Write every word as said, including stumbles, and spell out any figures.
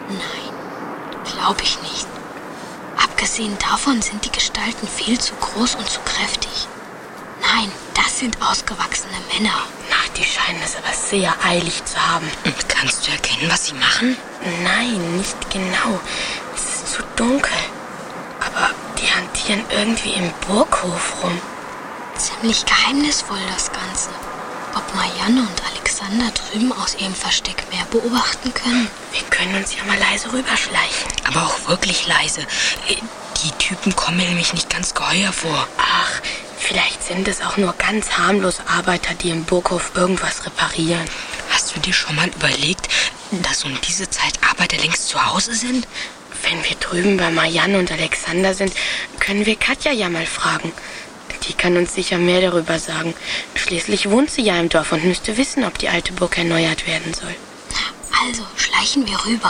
Nein, glaube ich nicht. Abgesehen davon sind die Gestalten viel zu groß und zu kräftig. Nein, das sind ausgewachsene Männer. Na, die scheinen es aber sehr eilig zu haben. Und kannst du erkennen, was sie machen? Nein, nicht genau. Es ist zu dunkel. Aber die hantieren irgendwie im Burghof rum. Ziemlich geheimnisvoll das Ganze. Ob Marianne und Alexander drüben aus ihrem Versteck mehr beobachten können? Wir können uns ja mal leise rüberschleichen. Aber auch wirklich leise. Die Typen kommen mir nämlich nicht ganz geheuer vor. Ach, vielleicht sind es auch nur ganz harmlose Arbeiter, die im Burghof irgendwas reparieren. Hast du dir schon mal überlegt, dass um diese Zeit Arbeiter längst zu Hause sind? Wenn wir drüben bei Marianne und Alexander sind, können wir Katja ja mal fragen. Die kann uns sicher mehr darüber sagen. Schließlich wohnt sie ja im Dorf und müsste wissen, ob die alte Burg erneuert werden soll. Also, schleichen wir rüber.